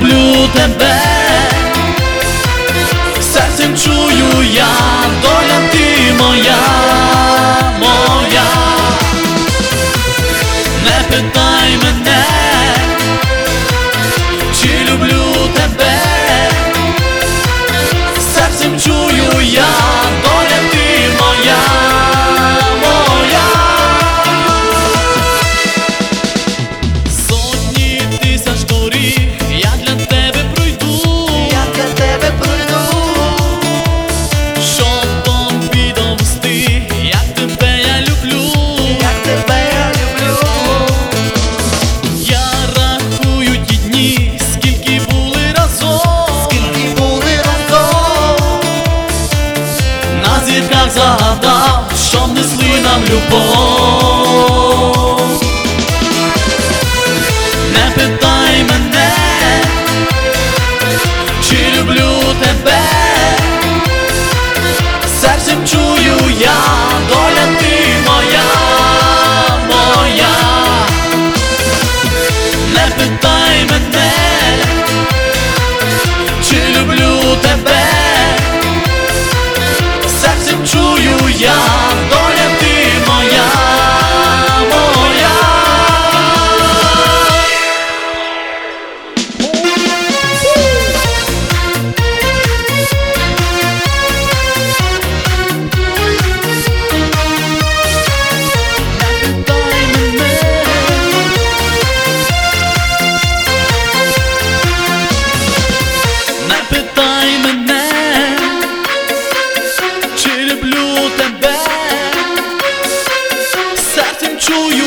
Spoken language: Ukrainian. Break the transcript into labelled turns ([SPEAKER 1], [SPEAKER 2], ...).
[SPEAKER 1] люблю тебе, серцем чую я, доля ти моя, моя. Не питай мене, чи люблю тебе, серцем чую я, доля ти моя, моя. Сотні тисяч доріг я для тебе пройду, щоб тобі довести, як тебе я люблю, Я рахую ті дні, скільки були разом, на зірках загадав, щоб несли нам любов. Не питай мене, чи люблю тебе, серцем чую я, доля ти моя, моя. Не питай мене, чи люблю тебе, серцем чую я, доля ти моя, моя. Не питай мене, чи люблю тебе, серцем чую